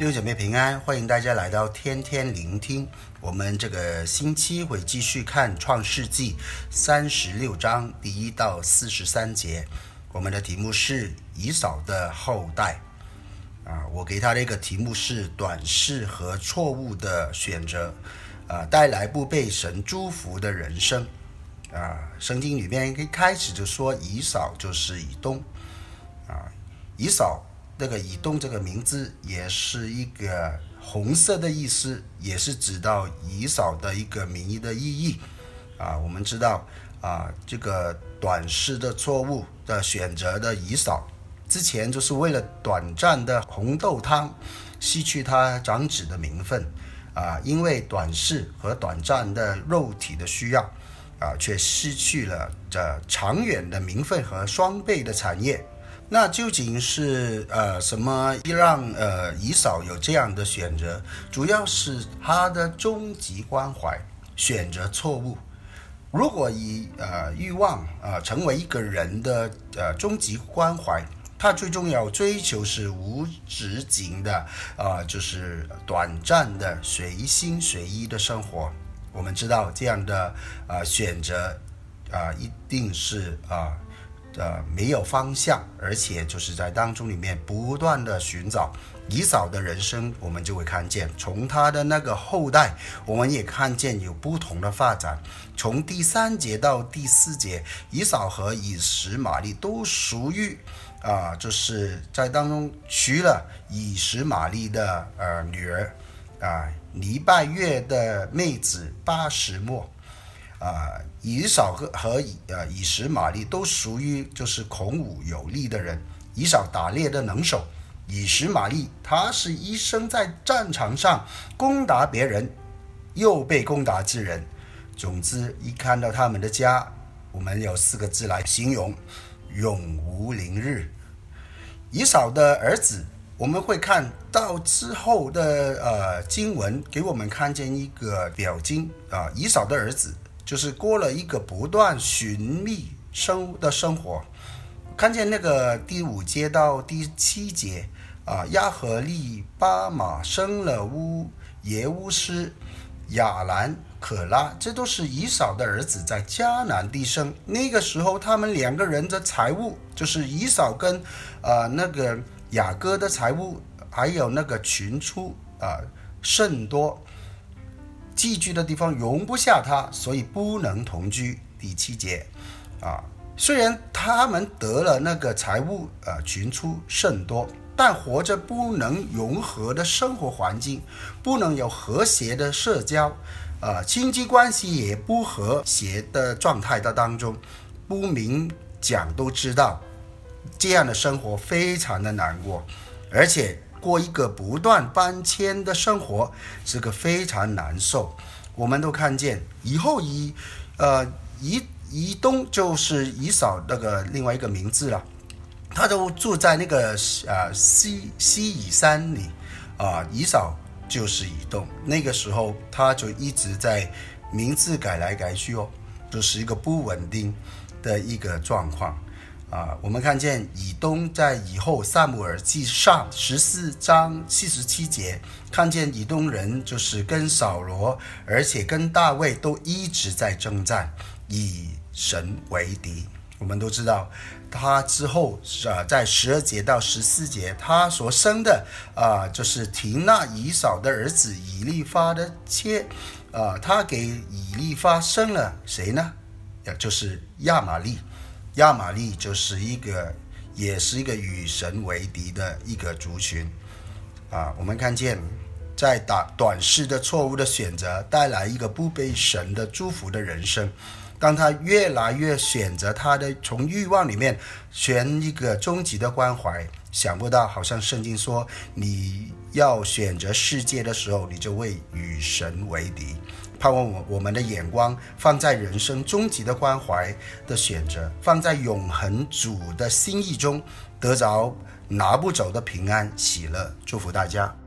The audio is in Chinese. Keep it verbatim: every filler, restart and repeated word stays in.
弟兄姐妹平安，欢迎大家来到天天聆听。我们这个星期会继续看创世纪三十六章第一到四十三节。我们的题目是以扫的后代啊，我给他的一个题目是短视和错误的选择啊，带来不被神祝福的人生啊。圣经里面一开始就说以扫就是以东啊，以扫这个以东这个名字也是一个红色的意思，也是指到以扫的一个名义的意义啊。我们知道啊，这个短视的错误的选择的以扫，之前就是为了短暂的红豆汤，失去他长子的名分啊，因为短视和短暂的肉体的需要啊，却失去了这长远的名分和双倍的产业。那究竟是呃什么让呃以扫有这样的选择？主要是他的终极关怀选择错误。如果以呃欲望呃成为一个人的呃终极关怀，他最重要追求是无止境的啊、呃，就是短暂的随心随意的生活。我们知道这样的呃选择啊、呃，一定是啊。呃呃，没有方向，而且就是在当中里面不断的寻找。以扫的人生我们就会看见，从他的那个后代我们也看见有不同的发展。从第三节到第四节，以扫和以实玛利都属于啊、呃，就是在当中娶了以实玛利的呃女儿啊，尼拜月的妹子巴实末。啊、呃，以扫和和以呃以实玛利都属于就是孔武有力的人。以扫打猎的能手，以实玛利他是一生在战场上攻打别人，又被攻打之人。总之，一看到他们的家，我们有四个字来形容：永无宁日。以扫的儿子，我们会看到之后的呃经文，给我们看见一个表经啊、呃，以扫的儿子。就是过了一个不断寻觅生的生活，看见那个第五节到第七节啊，亚和利巴马生了乌耶乌斯、亚兰、可拉，这都是以扫的儿子在迦南地生。那个时候，他们两个人的财物，就是以扫跟呃那个雅各的财物，还有那个群畜啊、呃、甚多。寄居的地方容不下他，所以不能同居。第七节啊，虽然他们得了那个财物啊，群畜甚多，但活着不能融合的生活环境，不能有和谐的社交啊，亲戚关系也不和谐的状态的当中，不明讲都知道，这样的生活非常的难过，而且过一个不断搬迁的生活是个非常难受。我们都看见以后以呃以以东就是以扫那个另外一个名字了，他都住在那个呃西西以山里啊、呃，以扫就是以东。那个时候他就一直在名字改来改去哦，就是一个不稳定的一个状况。啊，我们看见以东在以后撒母耳记上十四章七十七节，看见以东人就是跟扫罗，而且跟大卫都一直在征战，以神为敌。我们都知道，他之后啊，在十二节到十四节，他所生的啊，就是亭纳以扫的儿子以利法的妾啊，他给以利法生了谁呢？就是亚玛利。亚玛利就是一个，也是一个与神为敌的一个族群啊。我们看见，在打短视的错误的选择，带来一个不被神的祝福的人生。当他越来越选择他的从欲望里面选一个终极的关怀，想不到好像圣经说，你要选择世界的时候，你就会与神为敌。盼望我们的眼光放在人生终极的关怀的选择，放在永恒主的心意中，得着拿不走的平安喜乐。祝福大家。